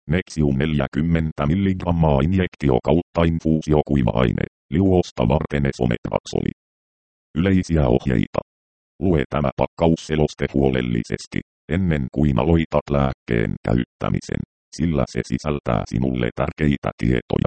Nexium 40 mg injektio kautta infuusio kuiva-aine, liuosta varten esomepraksoli. Yleisiä ohjeita. Lue tämä pakkausseloste huolellisesti, ennen kuin aloitat lääkkeen käyttämisen, sillä se sisältää sinulle tärkeitä tietoja.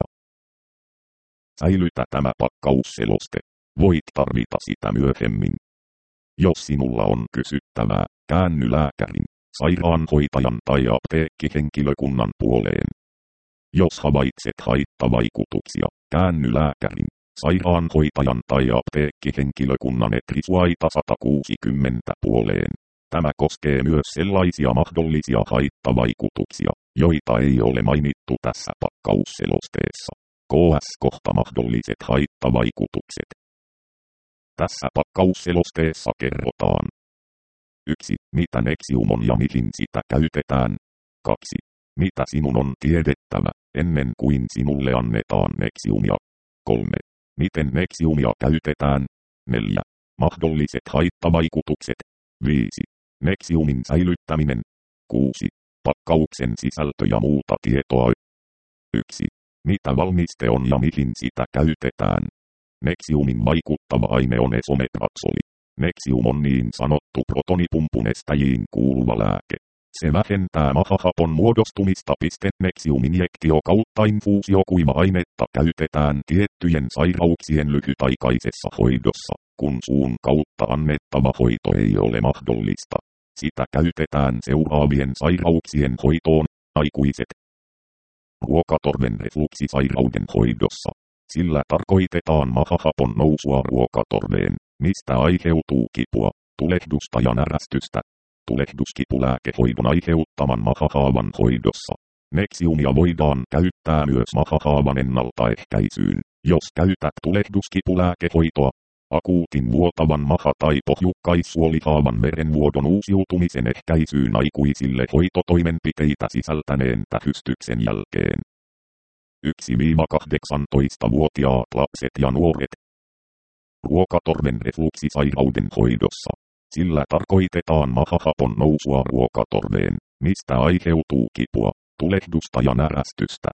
Säilytä tämä pakkausseloste. Voit tarvita sitä myöhemmin. Jos sinulla on kysyttävää, käänny lääkärin, sairaanhoitajan tai apteekkihenkilökunnan puoleen. Jos havaitset haittavaikutuksia, käänny lääkärin, sairaanhoitajan tai apteekkihenkilökunnan etrisuaita 160 puoleen. Tämä koskee myös sellaisia mahdollisia haittavaikutuksia, joita ei ole mainittu tässä pakkausselosteessa. KS-kohta mahdolliset haittavaikutukset. Tässä pakkausselosteessa kerrotaan. 1. Mitä Nexium on ja mihin sitä käytetään. 2. Mitä sinun on tiedettävä, ennen kuin sinulle annetaan Nexiumia. 3. Miten Nexiumia käytetään. 4. Mahdolliset haittavaikutukset. 5. Nexiumin säilyttäminen. 6. Pakkauksen sisältö ja muuta tietoa. 1. Mitä valmiste on ja mihin sitä käytetään. Nexiumin vaikuttava aine on esomepraksoli. Nexium on niin sanottu protonipumpunestäjiin kuuluva lääke. Se vähentää mahahapon muodostumista. Nexium-injektio kautta infuusio kuiva-ainetta käytetään tiettyjen sairauksien lyhytaikaisessa hoidossa, kun suun kautta annettava hoito ei ole mahdollista. Sitä käytetään seuraavien sairauksien hoitoon, aikuiset. Ruokatorven refluksisairauden hoidossa. Sillä tarkoitetaan mahahapon nousua ruokatorveen, mistä aiheutuu kipua, tulehdusta ja närästystä. Tulehduskipulääkehoidon aiheuttaman mahahaavan hoidossa. Nexiumia voidaan käyttää myös mahahaavan ennaltaehkäisyyn, jos käytät tulehduskipulääkehoitoa. Akuutin vuotavan maha- tai pohjukkaissuolihaavan verenvuodon uusiutumisen ehkäisyyn aikuisille hoitotoimenpiteitä sisältäneen tähystyksen jälkeen. 1-18-vuotiaat lapset ja nuoret. Ruokatorven refluksisairauden hoidossa. Sillä tarkoitetaan mahahapon nousua ruokatorveen, mistä aiheutuu kipua, tulehdusta ja närästystä.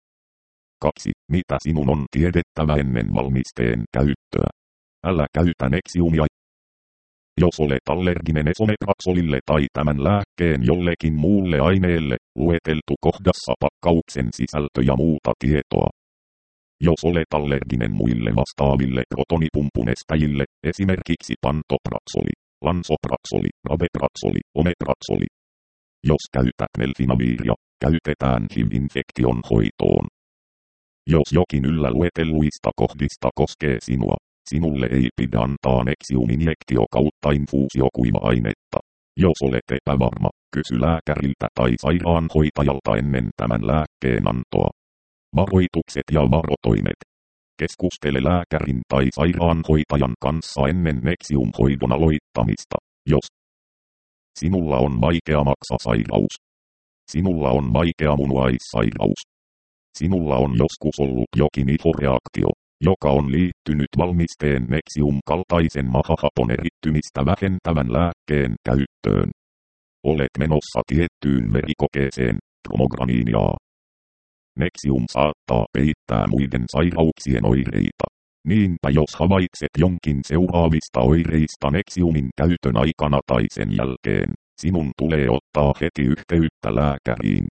2. Mitä sinun on tiedettävä ennen valmisteen käyttöä? Älä käytä Nexiumia. Jos olet allerginen esomepraksolille tai tämän lääkkeen jollekin muulle aineelle, lueteltu kohdassa pakkauksen sisältö ja muuta tietoa. Jos olet allerginen muille vastaaville protonipumpunestäjille, esimerkiksi pantopraksoli, lansopraksoli, rabepraksoli, omepraksoli. Jos käytät melfinaviria, käytetään HIV-infektion hoitoon. Jos jokin yllä luetelluista kohdista koskee sinua, sinulle ei pidä antaa Nexium-injektio kautta infuusio kuiva-ainetta. Jos olet epävarma, kysy lääkäriltä tai sairaanhoitajalta ennen tämän lääkkeen antoa. Varoitukset ja varotoimet. Keskustele lääkärin tai sairaanhoitajan kanssa ennen Nexium-hoidon aloittamista, jos sinulla on vaikea maksasairaus. Sinulla on vaikea munuaissairaus. Sinulla on joskus ollut jokin ihoreaktio, joka on liittynyt valmisteen Nexium-kaltaisen mahahapon erittymistä vähentävän lääkkeen käyttöön. Olet menossa tiettyyn verikokeeseen, promograniiniaa. Nexium saattaa peittää muiden sairauksien oireita. Niinpä jos havaitset jonkin seuraavista oireista Nexiumin käytön aikana tai sen jälkeen, sinun tulee ottaa heti yhteyttä lääkäriin.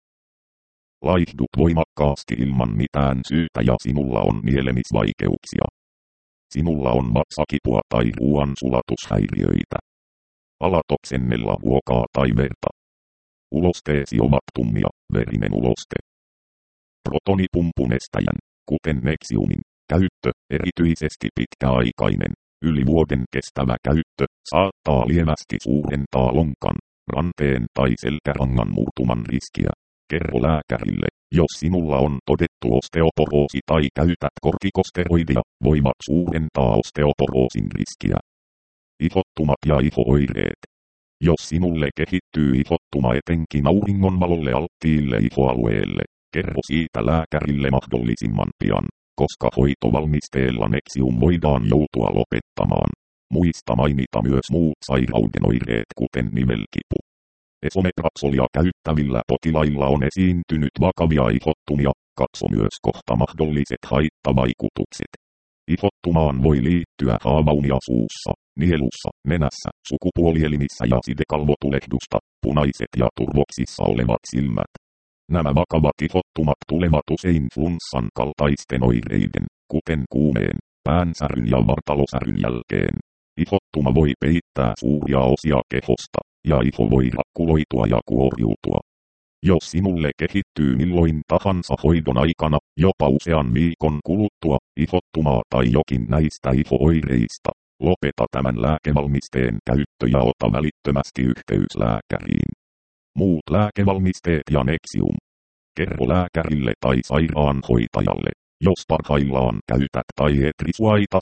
Laihdut voimakkaasti ilman mitään syytä ja sinulla on nielemisvaikeuksia. Sinulla on vatsakipua tai ruoansulatushäiriöitä. Alat oksennella ruokaa tai verta. Ulosteesi ovat tummia, verinen uloste. Protonipumpunestäjän, kuten Nexiumin, käyttö, erityisesti pitkäaikainen, yli vuoden kestävä käyttö, saattaa lievästi suurentaa lonkan, ranteen tai selkärangan murtuman riskiä. Kerro lääkärille, jos sinulla on todettu osteoporoosi tai käytät kortikosteroidia, voivat suurentaa osteoporoosin riskiä. Ihottumat ja ihooireet. Jos sinulle kehittyy ihottuma etenkin auringonvalolle alttiille ihoalueelle, kerro siitä lääkärille mahdollisimman pian, koska hoitovalmisteella Nexium voidaan joutua lopettamaan. Muista mainita myös muut sairauden oireet kuten nivelkipu. Esomeprazolia käyttävillä potilailla on esiintynyt vakavia ihottumia, katso myös kohta mahdolliset haittavaikutukset. Ihottumaan voi liittyä haavaunia suussa, nielussa, nenässä, sukupuolielimissä ja sidekalvotulehdusta, punaiset ja turvoksissa olevat silmät. Nämä vakavat ihottumat tulevat usein flunssan kaltaisten oireiden, kuten kuumeen, päänsäryn ja vartalosäryn jälkeen. Ihottuma voi peittää suuria osia kehosta, ja iho voi rakkuloitua ja kuoriutua. Jos sinulle kehittyy milloin tahansa hoidon aikana, jopa usean viikon kuluttua, ihottumaa tai jokin näistä iho-oireista, lopeta tämän lääkevalmisteen käyttö ja ota välittömästi yhteys lääkäriin. Muut lääkevalmisteet ja Nexium. Kerro lääkärille tai sairaanhoitajalle, jos parhaillaan käytät tai Etrisuaita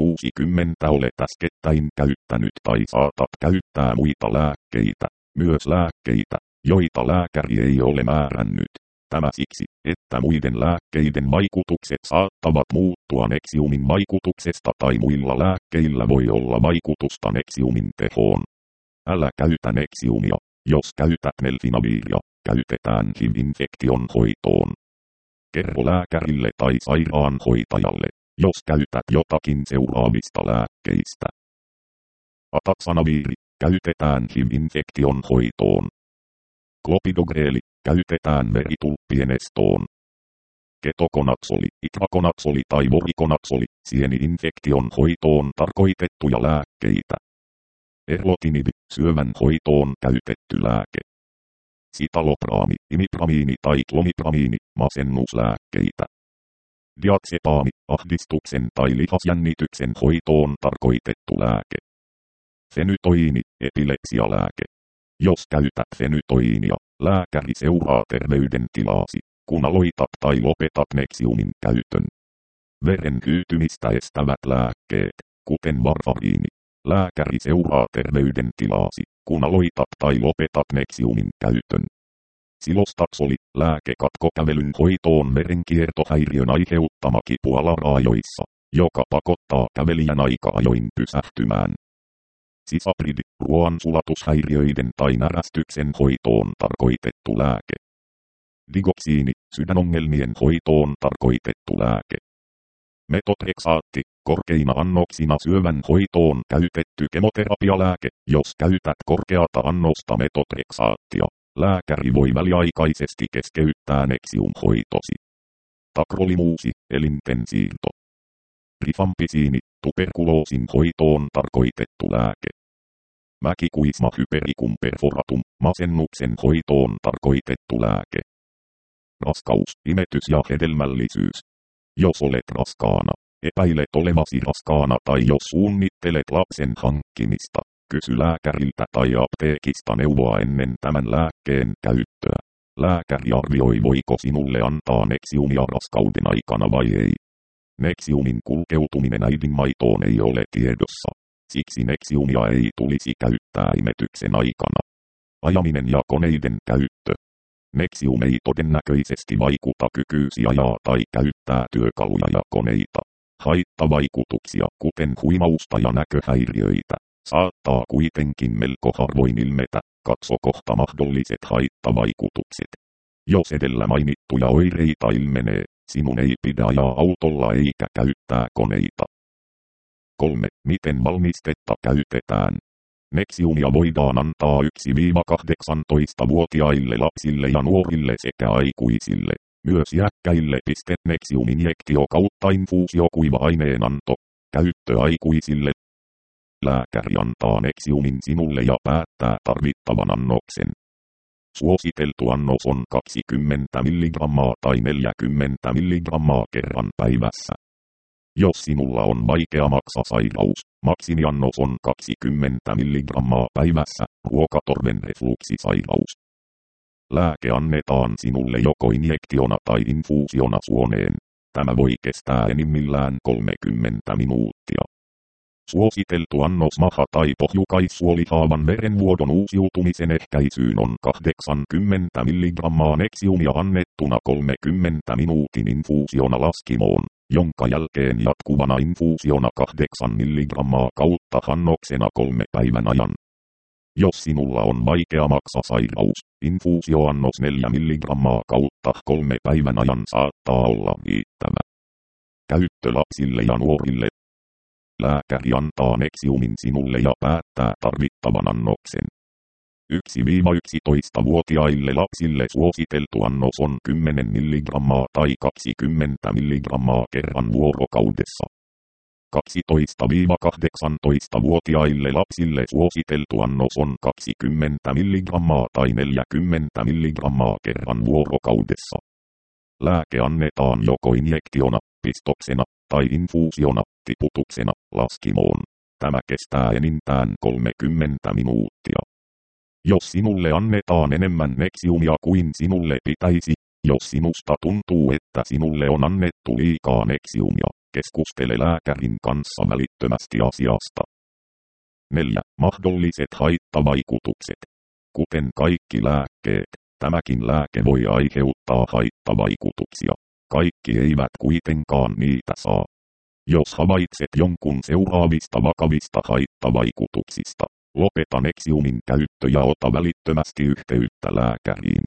160 olet äskettäin käyttänyt tai saatat käyttää muita lääkkeitä, myös lääkkeitä, joita lääkäri ei ole määrännyt. Tämä siksi, että muiden lääkkeiden vaikutukset saattavat muuttua Nexiumin vaikutuksesta tai muilla lääkkeillä voi olla vaikutusta Nexiumin tehoon. Älä käytä Nexiumia, jos käytät Nelfinaviria, käytetään HIV-infektion hoitoon. Kerro lääkärille tai sairaanhoitajalle, jos käytät jotakin seuraavista lääkkeistä. Ataxanaviiri, käytetään HIV-infektion hoitoon. Klopidogreeli, käytetään veritulppien estoon. Ketokonatsoli, itrakonatsoli tai vorikonatsoli, sieni-infektion hoitoon tarkoitettuja lääkkeitä. Erlotinib, syövän hoitoon käytetty lääke. Sitalopraami, imipramiini tai klomipramiini, masennuslääkkeitä. Diazepaami, ahdistuksen tai lihasjännityksen hoitoon tarkoitettu lääke. Fenytoiini, epilepsialääke. Jos käytät fenytoiinia, lääkäri seuraa terveydentilasi, kun aloitat tai lopetat Nexiumin käytön. Veren hyytymistä estävät lääkkeet, kuten varfariini. Lääkäri seuraa terveydentilasi, kun aloitat tai lopetat Nexiumin käytön. Silostaksoli, lääkekatkokävelyn hoitoon verenkiertohäiriön aiheuttama kipu alaraajoissa, joka pakottaa kävelijän aika ajoin pysähtymään. Sisapridi, ruoansulatushäiriöiden tai närästyksen hoitoon tarkoitettu lääke. Digoksiini, sydänongelmien hoitoon tarkoitettu lääke. Metotrexaatti, korkeina annoksina syövän hoitoon käytetty kemoterapialääke. Jos käytät korkeata annosta metotrexaattia, lääkäri voi väliaikaisesti keskeyttää Nexium-hoitosi. Takrolimuusi, elinten siirto. Rifampisiini, tuberkuloosin hoitoon tarkoitettu lääke. Mäkikuisma hypericum perforatum, masennuksen hoitoon tarkoitettu lääke. Raskaus, imetys ja hedelmällisyys. Jos olet raskaana, epäilet olevasi raskaana tai jos suunnittelet lapsen hankkimista, kysy lääkäriltä tai apteekista neuvoa ennen tämän lääkkeen käyttöä. Lääkäri arvioi voiko sinulle antaa Nexiumia raskauden aikana vai ei. Nexiumin kulkeutuminen äidinmaitoon ei ole tiedossa, siksi Nexiumia ei tulisi käyttää imetyksen aikana. Ajaminen ja koneiden käyttö. Nexium ei todennäköisesti vaikuta kykyysi ajaa tai käyttää työkaluja ja koneita. Haittavaikutuksia, kuten huimausta ja näköhäiriöitä, saattaa kuitenkin melko harvoin ilmetä, katso kohta mahdolliset haittavaikutukset. Jos edellä mainittuja oireita ilmenee, sinun ei pidä ajaa autolla eikä käyttää koneita. 3. Miten valmistetta käytetään? Nexiumia voidaan antaa 1-18-vuotiaille lapsille ja nuorille sekä aikuisille. Myös iäkkäille. Nexium-injektio kautta infuusio kuiva-aineen anto. Käyttö aikuisille. Lääkäri antaa Nexiumin sinulle ja päättää tarvittavan annoksen. Suositeltu annos on 20 mg tai 40 mg kerran päivässä. Jos sinulla on vaikea maksasairaus, maksimiannos on 20 mg päivässä, ruokatorven refluksisairaus. Lääke annetaan sinulle joko injektiona tai infuusiona suoneen. Tämä voi kestää enimmillään 30 minuuttia. Suositeltu annos maha- tai pohjukaissuolihaavan verenvuodon uusiutumisen ehkäisyyn on 80 mg Nexiumia annettuna 30 minuutin infuusiona laskimoon, jonka jälkeen jatkuvana infuusiona 8 mg kautta annoksena 3 päivän ajan. Jos sinulla on vaikea maksasairaus, infuusioannos 4 mg kautta 3 päivän ajan saattaa olla riittävä. Käyttö lapsille ja nuorille. Lääkäri antaa Nexiumin sinulle ja päättää tarvittavan annoksen. 1-11-vuotiaille lapsille suositeltu annos on 10 mg tai 20 mg kerran vuorokaudessa. 12-18-vuotiaille lapsille suositeltu annos on 20 mg tai 40 mg kerran vuorokaudessa. Lääke annetaan joko injektiona, pistoksena tai infuusiona, tiputuksena, laskimoon. Tämä kestää enintään 30 minuuttia. Jos sinulle annetaan enemmän Nexiumia kuin sinulle pitäisi, jos sinusta tuntuu, että sinulle on annettu liikaa Nexiumia, keskustele lääkärin kanssa välittömästi asiasta. 4. Mahdolliset haittavaikutukset. Kuten kaikki lääkkeet, tämäkin lääke voi aiheuttaa haittavaikutuksia. Kaikki eivät kuitenkaan niitä saa. Jos havaitset jonkun seuraavista vakavista haittavaikutuksista, lopeta Nexiumin käyttö ja ota välittömästi yhteyttä lääkäriin.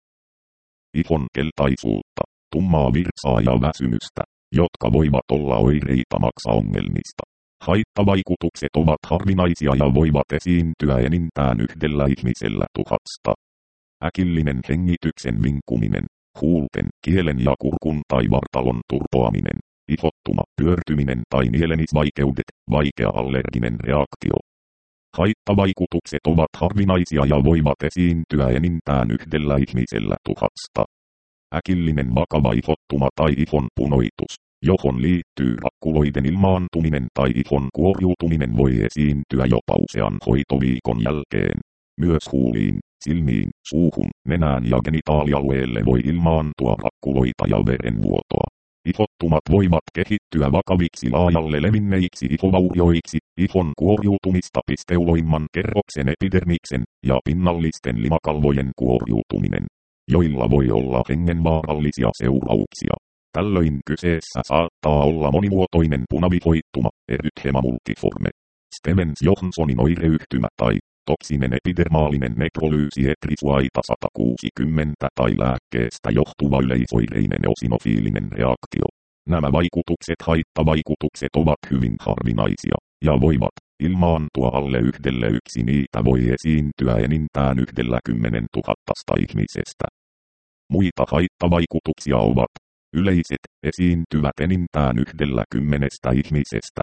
Ihon keltaisuutta, tummaa virtsaa ja väsymystä, jotka voivat olla oireita maksaongelmista. Haittavaikutukset ovat harvinaisia ja voivat esiintyä enintään yhdellä ihmisellä 1000. Äkillinen hengityksen vinkuminen, huulten, kielen ja kurkun tai vartalon turpoaminen, ihottuma, pyörtyminen tai nielemisvaikeudet, vaikea allerginen reaktio. Haittavaikutukset ovat harvinaisia ja voivat esiintyä enintään yhdellä ihmisellä 1000. Äkillinen vakava ihottuma tai ihon punoitus, johon liittyy rakkuloiden ilmaantuminen tai ihon kuoriutuminen voi esiintyä jopa usean hoitoviikon jälkeen. Myös huuliin, silmiin, suuhun, nenään ja genitaalialueelle voi ilmaantua rakkuloita ja verenvuotoa. Ihottumat voivat kehittyä vakaviksi laajalle levinneiksi ihovaurioiksi, ihon kuoriutumista pisteuloimman kerroksen epidermiksen ja pinnallisten limakalvojen kuoriutuminen, joilla voi olla hengenvaarallisia seurauksia. Tällöin kyseessä saattaa olla monimuotoinen punavihoittuma, erythema multiforme, Stevens-Johnsonin oireyhtymä tai toksinen epidermaalinen nekrolyysi etrisuaita 160 tai lääkkeestä johtuva yleisoireinen eosinofiilinen reaktio. Nämä haittavaikutukset ovat hyvin harvinaisia ja voivat ilmaantua alle yhdelle yksi niitä voi esiintyä enintään 10 000 ihmisestä. Muita haittavaikutuksia ovat yleiset, esiintyvät enintään 10 ihmisestä.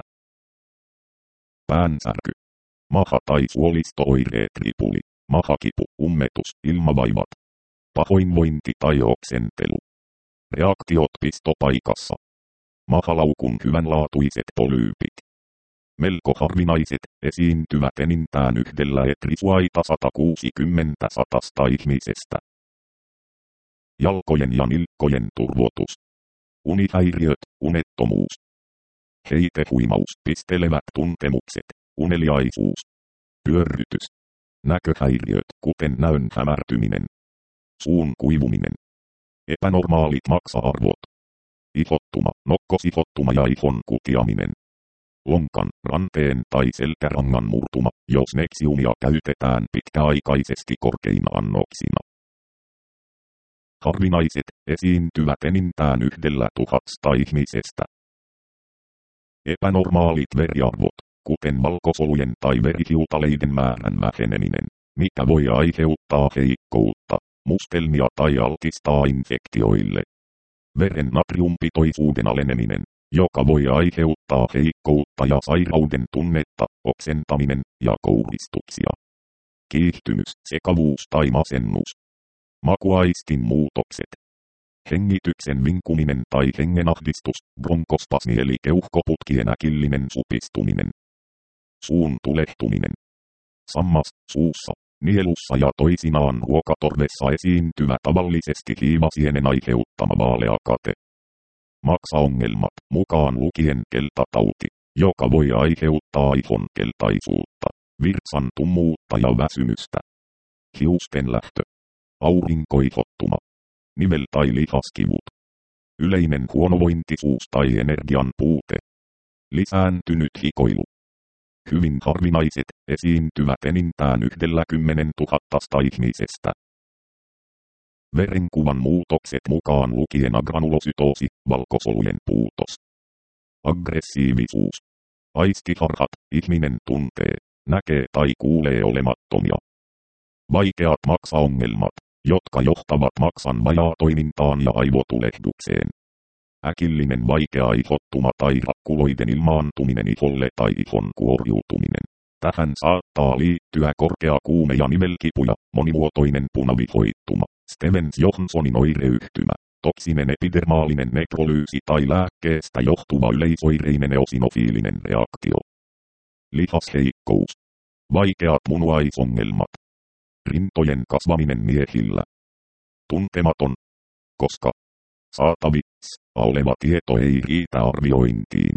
Päänsärky. Maha- tai suolisto-oireet ripuli, mahakipu, ummetus, ilmavaivat, pahoinvointi tai oksentelu. Reaktiot pistopaikassa. Mahalaukun hyvänlaatuiset polyypit. Melko harvinaiset, esiintyvät enintään yhdellä etrisuaita 160 ihmisestä. Jalkojen ja nilkkojen turvotus. Unihäiriöt, unettomuus. Heitehuimaus, pistelevät tuntemukset, uneliaisuus. Pyörrytys. Näköhäiriöt, kuten näön hämärtyminen. Suun kuivuminen. Epänormaalit maksa-arvot. Ihottuma, nokkosihottuma ja ihon kutiaminen. Lonkan, ranteen tai selkärangan murtuma, jos Nexiumia käytetään pitkäaikaisesti korkeina annoksina. Harvinaiset, esiintyvät enintään 1000 ihmisestä. Epänormaalit veriarvot, kuten valkosolujen tai verihiutaleiden määrän väheneminen, mikä voi aiheuttaa heikkoutta, mustelmia tai altistaa infektioille. Veren natriumpitoisuuden aleneminen, joka voi aiheuttaa heikkoutta ja sairauden tunnetta, oksentaminen ja kouristuksia. Kiihtymys, sekavuus tai masennus. Makuaistin muutokset. Hengityksen vinkuminen tai hengenahdistus, bronkospasmi eli keuhkoputkien äkillinen supistuminen. Suun tulehtuminen. Sammas, suussa, nielussa ja toisinaan ruokatorvessa esiintyvä tavallisesti hiivasienen aiheuttama vaalea kate. Maksaongelmat, mukaan lukien keltatauti, joka voi aiheuttaa ihon keltaisuutta, virtsan tummuutta ja väsymystä. Hiusten lähtö. Aurinkoihottuma. Nivel- tai lihaskivut. Yleinen huonovointisuus tai energian puute. Lisääntynyt hikoilu. Hyvin harvinaiset, esiintyvät enintään 10 000 ihmisestä. Verenkuvan muutokset mukaan lukien agranulosytoosi, valkosolujen puutos. Aggressiivisuus. Aistiharhat, ihminen tuntee, näkee tai kuulee olemattomia. Vaikeat maksaongelmat, jotka johtavat maksan vajaatoimintaan ja aivotulehdukseen. Äkillinen vaikea ihottuma tai rakkuloiden ilmaantuminen iholle tai ihon kuoriutuminen. Tähän saattaa liittyä korkea kuume ja nivelkipuja, monimuotoinen punavihoittuma, Stevens-Johnsonin oireyhtymä, toksinen epidermaalinen nekrolyysi tai lääkkeestä johtuva yleisoireinen eosinofiilinen reaktio. Lihasheikkous. Vaikeat munuaisongelmat. Rintojen kasvaminen miehillä. Tuntematon. Koska saatavissa oleva tieto ei riitä arviointiin.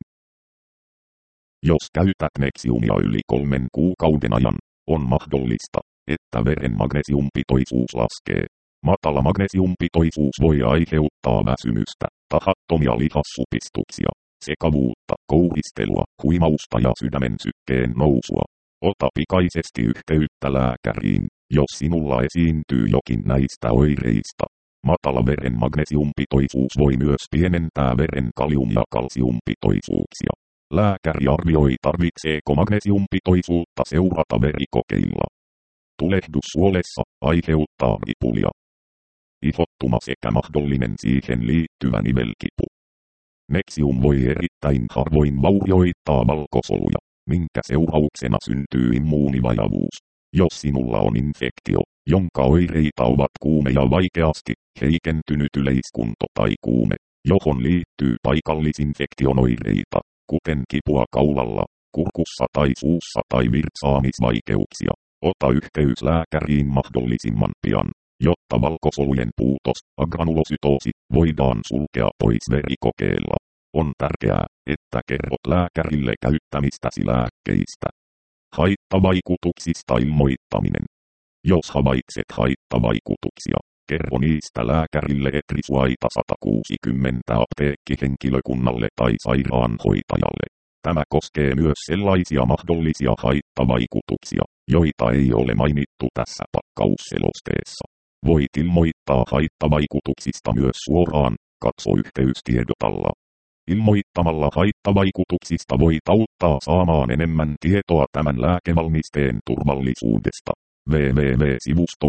Jos käytät Nexiumia yli 3 kuukauden ajan, on mahdollista, että veren magnesiumpitoisuus laskee. Matala magnesiumpitoisuus voi aiheuttaa väsymystä, tahattomia lihassupistuksia, sekavuutta, kouhistelua, huimausta ja sydämen sykkeen nousua. Ota pikaisesti yhteyttä lääkäriin, jos sinulla esiintyy jokin näistä oireista. Matala veren magnesiumpitoisuus voi myös pienentää veren kalium- ja kalsiumpitoisuuksia. Lääkäri arvioi, tarvitseeko magnesiumpitoisuutta seurata verikokeilla. Tulehdus suolessa aiheuttaa ripulia. Ihottuma sekä mahdollinen siihen liittyvä nivelkipu. Nexium voi erittäin harvoin vaurioittaa valkosoluja, minkä seurauksena syntyy immuunivajavuus. Jos sinulla on infektio, jonka oireita ovat kuume ja vaikeasti heikentynyt yleiskunto tai kuume, johon liittyy paikallisinfektion oireita, kuten kipua kaulalla, kurkussa tai suussa tai virtsaamisvaikeuksia, ota yhteys lääkäriin mahdollisimman pian, jotta valkosolujen puutos, agranulosytoosi, voidaan sulkea pois verikokeella. On tärkeää, että kerrot lääkärille käyttämistäsi lääkkeistä. Haittavaikutuksista ilmoittaminen. Jos havaitset haittavaikutuksia, kerro niistä lääkärille Etrisuaita 160 apteekkihenkilökunnalle tai sairaanhoitajalle. Tämä koskee myös sellaisia mahdollisia haittavaikutuksia, joita ei ole mainittu tässä pakkausselosteessa. Voit ilmoittaa haittavaikutuksista myös suoraan, katso yhteystiedot alla. Ilmoittamalla haittavaikutuksista voit auttaa saamaan enemmän tietoa tämän lääkevalmisteen turvallisuudesta. www.sivusto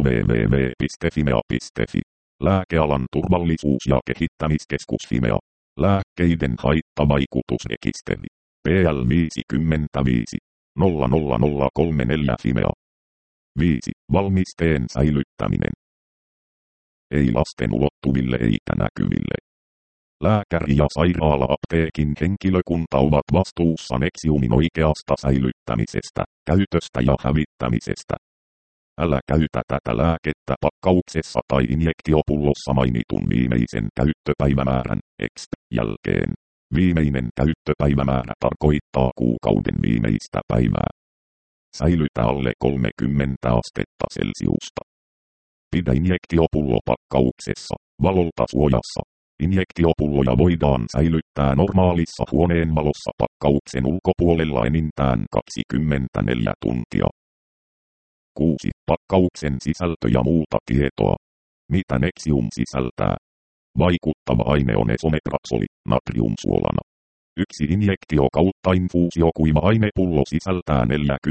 www.fimea.fi. Lääkealan turvallisuus- ja kehittämiskeskus Fimea. Lääkkeiden haittavaikutusrekisteri. PL 55 00034 Fimea. 5. Valmisteen säilyttäminen. Ei lasten ulottuville eikä näkyville. Lääkäri ja sairaala-apteekin henkilökunta ovat vastuussa Nexiumin oikeasta säilyttämisestä, käytöstä ja hävittämisestä. Älä käytä tätä lääkettä pakkauksessa tai injektiopullossa mainitun viimeisen käyttöpäivämäärän exp. Jälkeen. Viimeinen käyttöpäivämäärä tarkoittaa kuukauden viimeistä päivää. Säilytä alle 30 astetta Celsiusta. Pidä injektiopullo pakkauksessa, valolta suojassa. Injektiopulloja voidaan säilyttää normaalissa huoneenvalossa pakkauksen ulkopuolella enintään 24 tuntia. 6. Pakkauksen sisältö ja muuta tietoa. Mitä Nexium sisältää? Vaikuttava aine on esomepraksoli, natriumsuolana. 1 injektio kautta infuusio kuiva ainepullo sisältää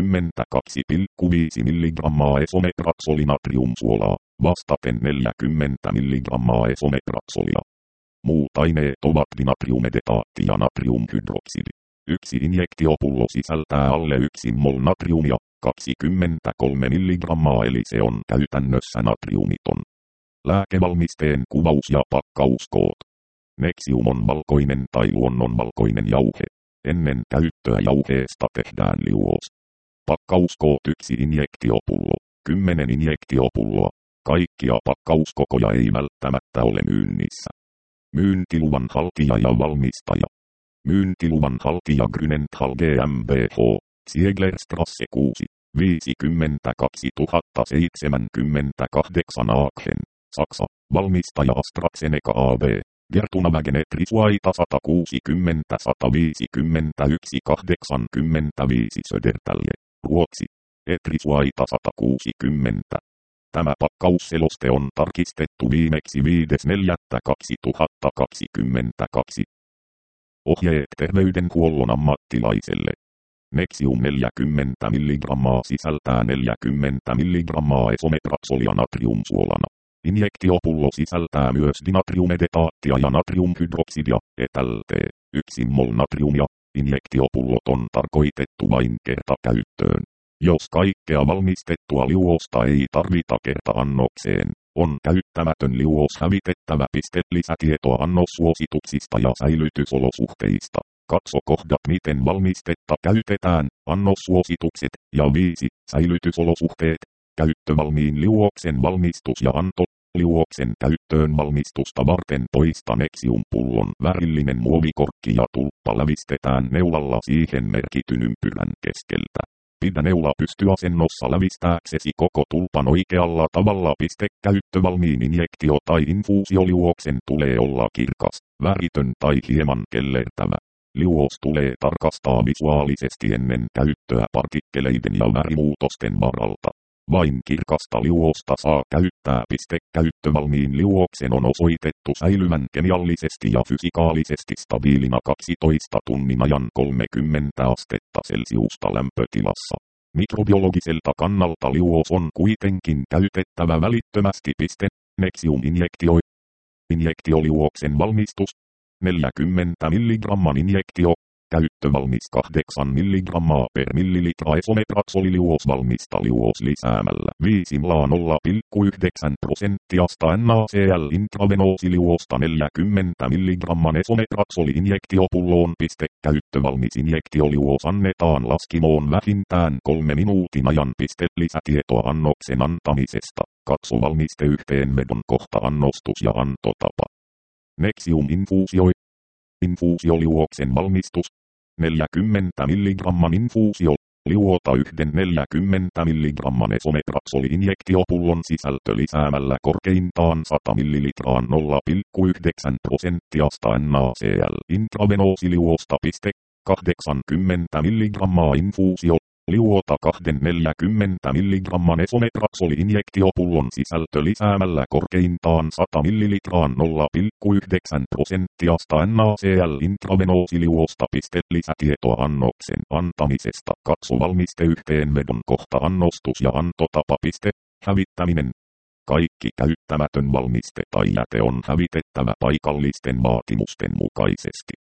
42,5 mg esomepraksoli natriumsuolaa, vastaten 40 mg esomepraksolia. Muut aineet ovat dinatriumedetaatti ja natriumhydroksidi. 1 injektiopullo sisältää alle 1 mol natriumia, 23 mg eli se on käytännössä natriumiton. Lääkevalmisteen kuvaus ja pakkauskoot. Nexium on valkoinen tai luonnonvalkoinen jauhe. Ennen käyttöä jauheesta tehdään liuos. Pakkauskoot 1 injektiopullo, 10 injektiopulloa. Kaikkia pakkauskokoja ei välttämättä ole myynnissä. Myyntiluvan haltija ja valmistaja. Myyntiluvan haltija Grünenthal GmbH, Zieglerstrasse 6, 52 078 Aachen, Saksa. Valmistaja AstraZeneca AB. Gertunavägenet risuaita 160 151 85 Södertälje, Ruotsi. Etrisuaita 160. Tämä pakkausseloste on tarkistettu viimeksi 5.4.2022. Ohjeet terveydenhuollon ammattilaiselle. Nexium 40 mg sisältää 40 mg esomepraksolia natriumsuolana. Injektiopullo sisältää myös dinatriumedetaattia ja natriumhydroksidia, ETLT, 1 mol natriumia. Injektiopullot on tarkoitettu vain kertakäyttöön. Jos kaikkea valmistettua liuosta ei tarvita kertaannokseen, on käyttämätön liuos hävitettävä. Lisätietoa annossuosituksista ja säilytysolosuhteista. Katso kohdat miten valmistetta käytetään, annossuositukset, ja 5. Säilytysolosuhteet. Käyttövalmiin liuoksen valmistus ja anto. Liuoksen käyttöön valmistusta varten poista Nexium-pullon värillinen muovikorkki ja tulppa lävistetään neulalla siihen merkityn ympyrän keskeltä. Pidä neula pystyasennossa lävistääksesi koko tulpan oikealla tavalla. Käyttövalmiin injektio- tai infuusioliuoksen tulee olla kirkas, väritön tai hieman kellertävä. Liuos tulee tarkastaa visuaalisesti ennen käyttöä partikkeleiden ja värimuutosten varalta. Vain kirkasta liuosta saa käyttää. Käyttövalmiin liuoksen on osoitettu säilyvän kemiallisesti ja fysikaalisesti stabiilina 12 tunnin ajan 30 astetta Celsiusta lämpötilassa. Mikrobiologiselta kannalta liuos on kuitenkin käytettävä välittömästi. Nexium-injektio. Injektioliuoksen valmistus. 40 mg injektio. Käyttövalmis 8 mg per millilitra esomepraksoliliuos. Valmista liuos lisäämällä 5 ml 0,9% NaCl intravenosiliuosta 40 mg esomepraksoli-injektiopulloon. Käyttövalmis injektioliuos annetaan laskimoon vähintään 3 minuutin ajan. Lisätietoa annoksen antamisesta. Katso valmisteyhteenvedon kohta annostus ja antotapa. Nexium-infuusio. Infuusioliuoksen valmistus. 40 mg infuusio. Liuota yhden 40 mg esomepraksoli-injektiopullon sisältö lisäämällä korkeintaan 100 ml 0,9% NaCl intravenosiliuosta. 80 mg infuusio. Liuota 40 mg esomepraksoli-injektiopullon sisältö lisäämällä korkeintaan 100 ml 0,9% NaCl intravenosiliuosta. Lisätietoa annoksen antamisesta. Katso valmisteyhteenvedon kohta annostus ja antotapa. Hävittäminen. Kaikki käyttämätön valmiste tai jäte on hävitettävä paikallisten vaatimusten mukaisesti.